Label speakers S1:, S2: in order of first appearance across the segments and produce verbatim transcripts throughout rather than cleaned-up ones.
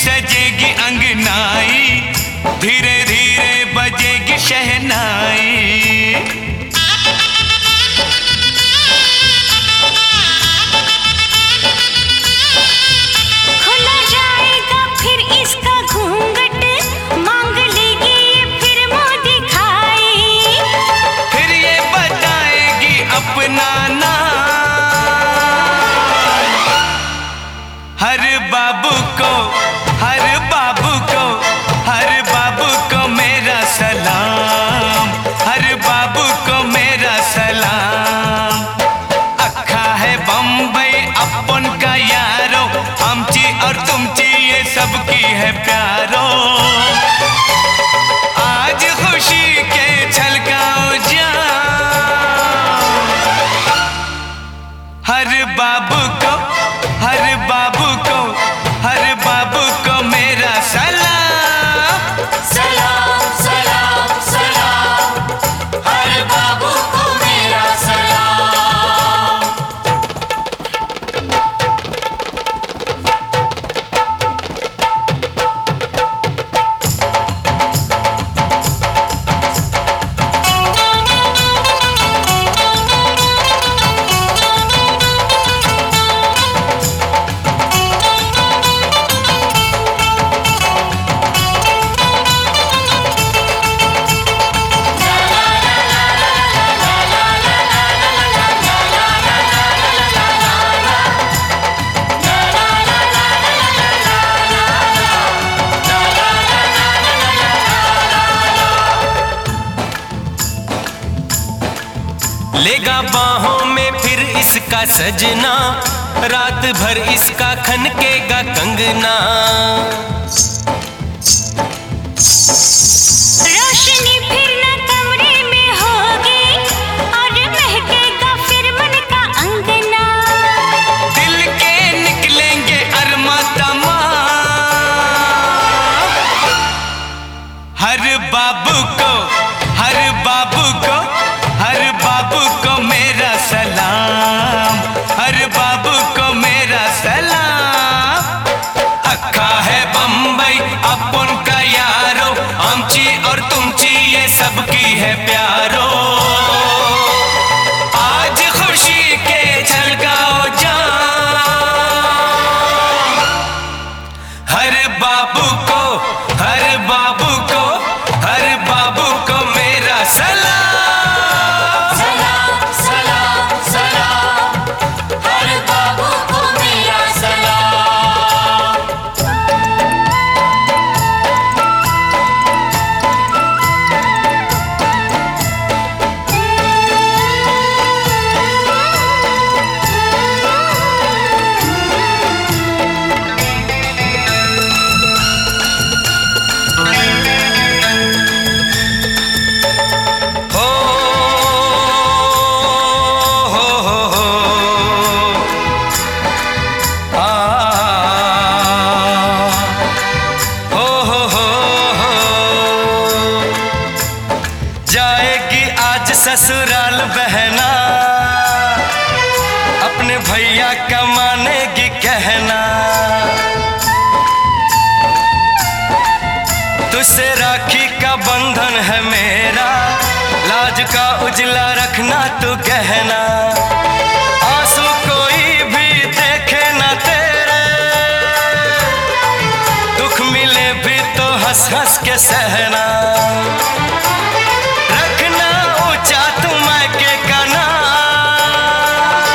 S1: सजेगी अंगनाई, धीरे धीरे बजेगी शहनाई।
S2: खुला जाएगा फिर इसका घूंघट, मांग लेगी ये फिर मुंह दिखाई।
S1: फिर ये बताएगी अपना नाम, हर बाबू को, हर बाबू को, हर बाबू को मेरा सलाम, हर बाबू को मेरा सलाम। अखा है बम्बई अपन का यारो, आमची और तुमची ये सबकी है प्यारो। आज खुशी के छलकाओ जाओ, हर बाबू को, हर बाबू को, हर बाबू को मेरा सलाम।
S3: सलाम सलाम सलाम, हर बाबू को मेरा सलाम।
S1: लेगा बाहों में फिर इसका सजना, रात भर इसका खनकेगा कंगना।
S2: रोशनी फिर न कमरे में होगी, और महकेगा फिर मन का अंगना।
S1: दिल के निकलेंगे अरमा तमाम, हर बाबू को, हर बाबू को, हर बाबू को मेरा सलाम, हर बाबू को मेरा सलाम। अखा है बम्बई अपन का यारो, आमची और तुमची ये सबकी है प्यारो। आज खुशी के झलकाओ जाओ, हर बाबू को, हर बाबू को, हर बाबू को मेरा सलाम।
S3: सलाम सलाम सलाम, हर बाबू को मेरा सलाम।
S1: हो हो हो हो आ हो हो हो हो जाएगी आज ससुराल बहना, अपने भैया का मानेगी कहना। तुझसे राखी का बंधन है मेरा, लाज का उजला रखना तू कहना। आंसू कोई भी देखे ना तेरे, दुख मिले भी तो हंस हंस के सहना। रखना ऊंचा तू मायके का नाम,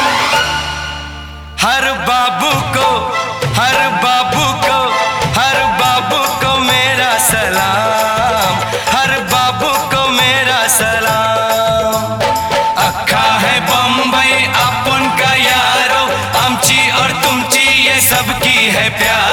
S1: हर बाबू को, हर बाबू को, हर बाबू को मेरा सलाम, हर बाबू को मेरा सलाम। अखा है बम्बई अपन का यारो, आमची और तुमची ये सबकी है प्यार।